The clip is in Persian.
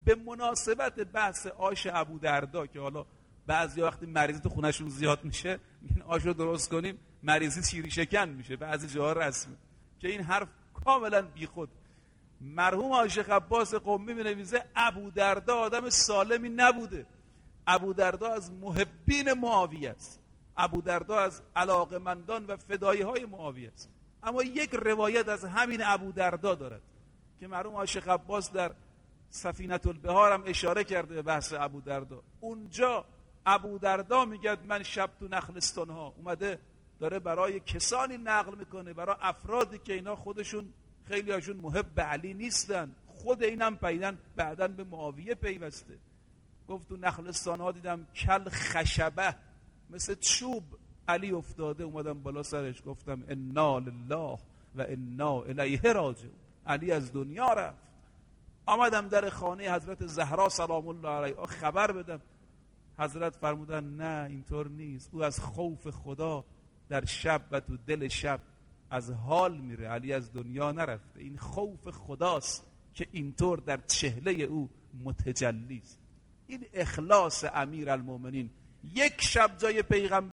به مناسبت بحث آش ابودردا که حالا بعضی وقتی مریضی تو خونهشون زیاد میشه این آش رو درست کنیم مریضی شیری شکن میشه، بعضی جاها رسمه که این حرف کاملا بیخود. مرحوم آقای شیخ عباس قمی می‌نویسه ابودردا آدم سالمی نبوده. ابودردا از محبین معاویه است، ابودردا از علاقمندان و فدایی‌های معاویه است. اما یک روایت از همین ابودردا دارد که مرحوم آقای شیخ عباس در سفینة البحار هم اشاره کرده به بحث ابودردا. اونجا ابودردا میگه من شب تو نخلستان‌ها اومده داره برای کسانی نقل میکنه، برای افرادی که اینا خودشون خیلی هاشون محب علی نیستن، خود اینم بعداً به معاویه پیوسته. گفت تو نخلستان‌ها دیدم کل خشبه مثل چوب علی افتاده، اومدم بالا سرش گفتم انا لله و انا الیه راجعون. علی از دنیا رفت. آمدم در خانه حضرت زهرا سلام الله علیها خبر بدم، حضرت فرمودن نه اینطور نیست، او از خوف خدا در شب و تو دل شب از حال میره، علی از دنیا نرفته. این خوف خداست که اینطور در چهله او متجلی است. این اخلاص امیرالمومنین. یک شب جای پیغمبر